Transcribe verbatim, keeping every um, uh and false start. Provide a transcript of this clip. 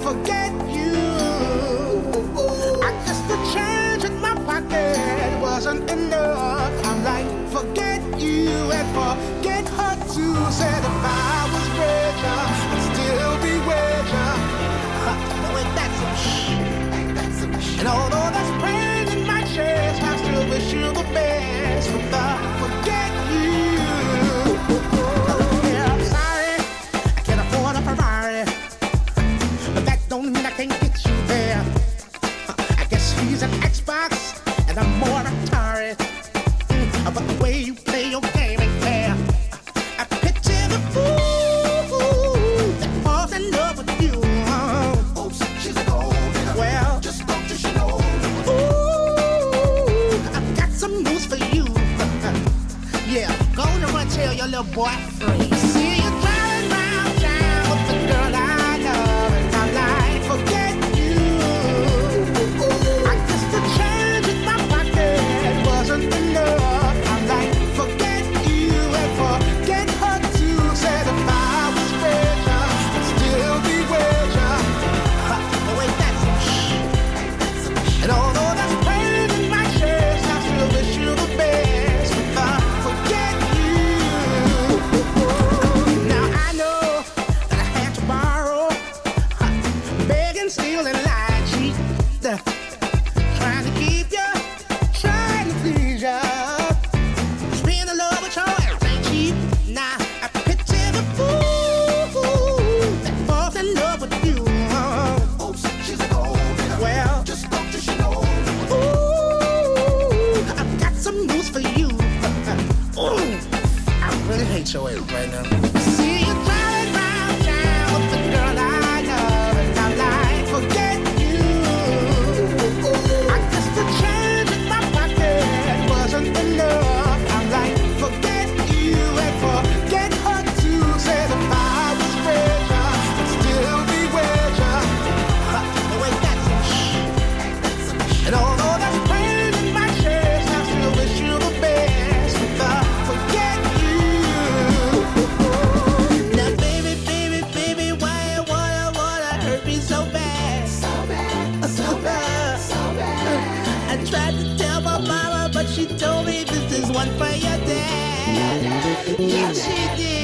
forget you. I guess the change in my pocket wasn't enough. I'm like, forget you and forget her too. Said if I was richer, I'd still be richer. No, ain't that some shit? And although there's pain in my chest, I still wish you the best. But the forget you. Yeah, I'm sorry, I can't afford a Ferrari, but that don't mean I can't get you there. I guess he's an Xbox and I'm more Atari. Mm, but the way you play your game ain't fair. I picture the fool that falls in love with you. Oops, she's a gold digger. Well, just don't you know. Ooh, I've got some news for you. Yeah, go on and run tell your little boy free. See you driving round town with the girl I love, and I'm like, forget you. I guess the change in my pocket wasn't enough. I'm like, forget you and forget her too. Said if I was richer, I'd still be richer. Oh, ain't that some shit? And although that's pain in my chest, I still wish you the best. But I forget you. Now I know that I had to borrow, beg and steal and lie, cheat, trying to keep you, trying to please you. Being in love with your ass ain't cheap. Now I picture the fool that falls in love with you. Oops, she's a gold digger. Well, just don't you know. Ooh, I've got some news for you. Ooh, I really hate your ass right now. See you driving round town with the girl I love, and I'm like, forget you. I guess the change in my pocket wasn't enough. I'm like, forget you and forget her too. Said if I was richer, I'd still be richer. No, ain't that some shit? And although there's pain in my chest, I still wish you the best. But I forget you. Now, baby, baby, baby, why you wanna, wanna hurt me so bad? So bad, so bad, so bad. I tried to tell my mama, but she told me this is one for your dad. Yeah, she did.